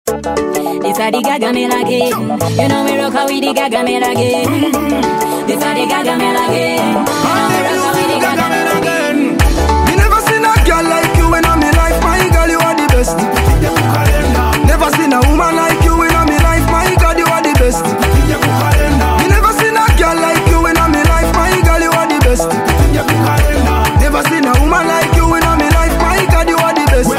This a the Gargamel again. You know me rock with the Gargamel again. This a the Gargamel again. You know me rock with the Gargamel again. Me never seen a girl like you in my life, my girl, you are the best. Never seen a woman like you in my life, my God, you are the best. Me never seen a girl like you in my life, my girl, you are the best. Never seen a woman like you in my life, my God, you are the best.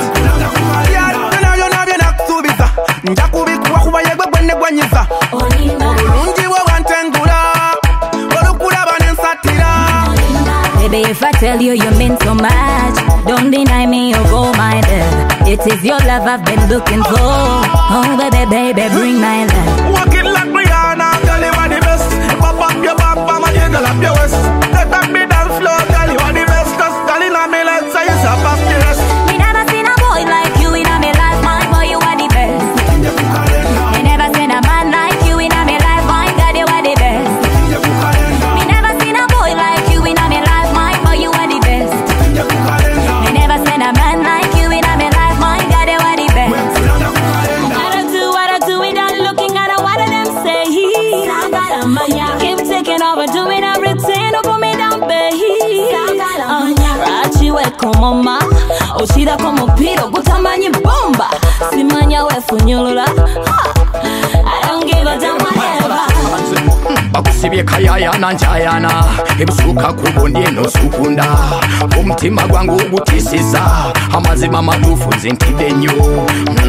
Njakubikuwa kuba yegwe gwenne gwanyiza Olungi wo wantengula Olukula banensatira. Baby, if I tell you you mean so much, don't deny me or go my love. It is your love I've been looking for. Oh baby, baby, bring my love. Walk it like Rihanna, girl, you are the best. Pop up your back, mama, jiggle up your waist. Take back me dance floor, girl, you are the best. Cause girl, in a me let's say it's up the rest. Me never seen a boy like you in a me life, my boy, you are the best. Me never seen a man like you in a me life, my God, you are the best. Me never seen a boy like you in a me life, my boy, you are the best. Me never seen a man like you in a me life, my God, you are the best. What I do without looking at what them say. Keep taking over, doing everything, don't put me down, baby. Rachiwe como ma, oshida como piro, kutamanya bomba. Simanya we funyulula. I don't give a damn whatever. Bakusibye kayayana njayana ebisuka kubondi eno sukunda omutima gwangu gutisiza amazima matufu zintide nnyo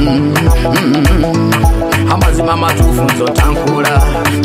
amazima matufu nzotankula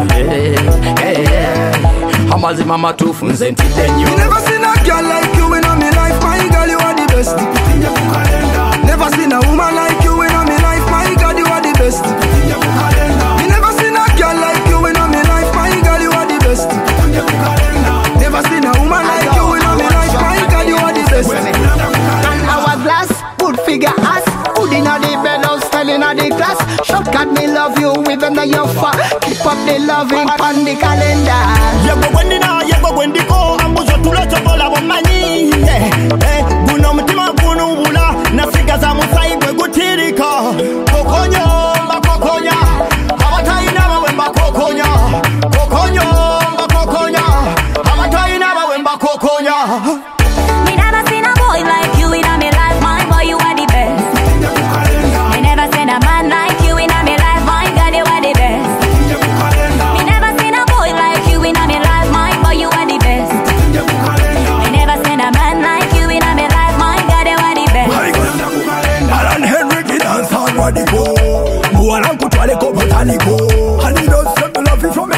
amazima matufu nzentide nnyo. Never seen a girl like you in my life, my girl, you are the best. Never seen a woman like you in my life, my God, you are the best. Me never seen a girl like you in my life, my girl, you are the best. Never seen a woman like you in my life, my God, you are the best. And hourglass, good figure ass, good inna the bed, style inna the class. Shortcut me love you even though you're far. Keep up the loving on the calendar. Yego gwendina, yego gwendiko, ambuzo tulocho bola bomanyi. Guno mutima gunubula, na figa za musai gwe gutirika. Kokonyo, mba kokonya, abataina bawe mba kokonya. Kokonyo, mba kokonya, abataina bawe mba kokonya. Me never seen a boy like you in a me life, my boy, you are the best. Me never seen a man like you in a me life, my God, you are the best. Me never seen a boy like you in a me life, my boy, you are the best. Me never seen a man like you in a me life, my God, you are the best. Alan Henry dance on Radico. Mualan kutwale ko botaniko. And he does love you from